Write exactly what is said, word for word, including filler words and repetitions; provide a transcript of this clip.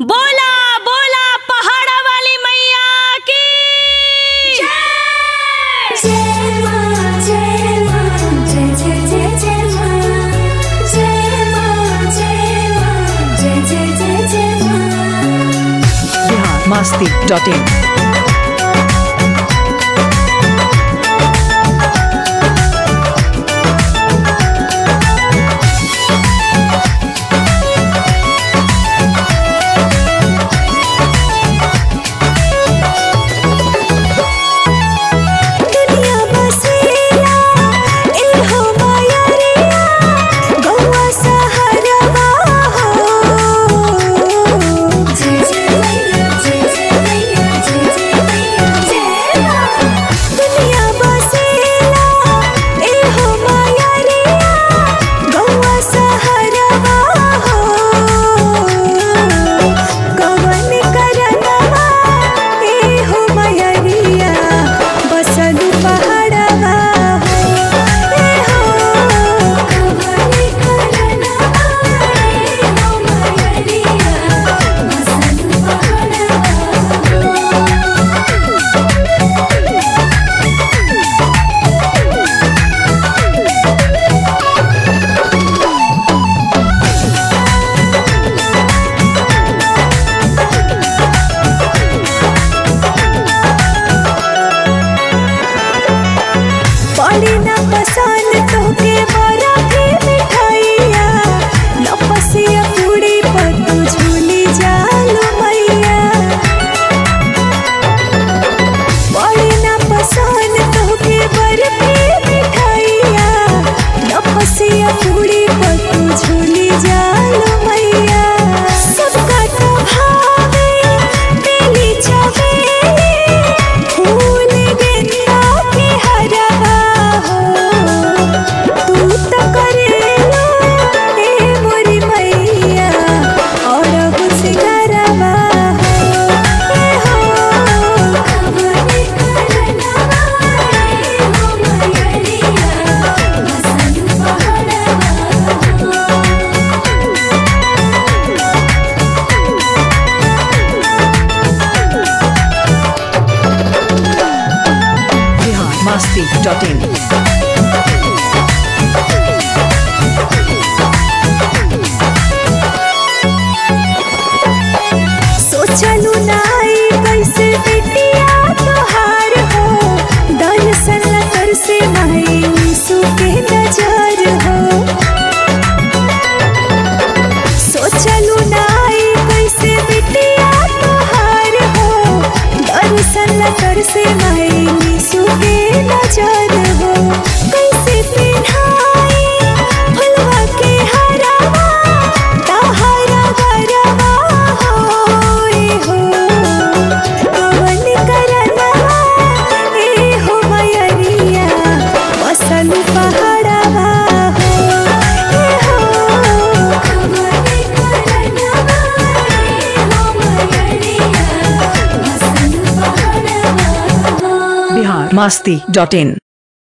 बोला बोला पहाड़ा वाली मैया की जय मां जय मां जय जय जय जय मां जय मां जय मां जय जय जय जय मां। Bihar Masti dot in. Masti dot in. सोचलू नाई कैसे बेटिया तोहार हो दर्शन कर से माई सुके नजर हो। सोचलू नाई कैसे बेटिया तोहार हो दर्शन कर से माई सुके नजर हो। कैसे पिन्हाई फुलवा के हरावा ताहरा गरवा होए हो। कवन करनवा ए हो मयरिया बसल पहाड़वा हो ए हो। कवन करनवा ए हो मयरिया बसल पहाड़वा हो। बिहार मस्ती डॉट इन।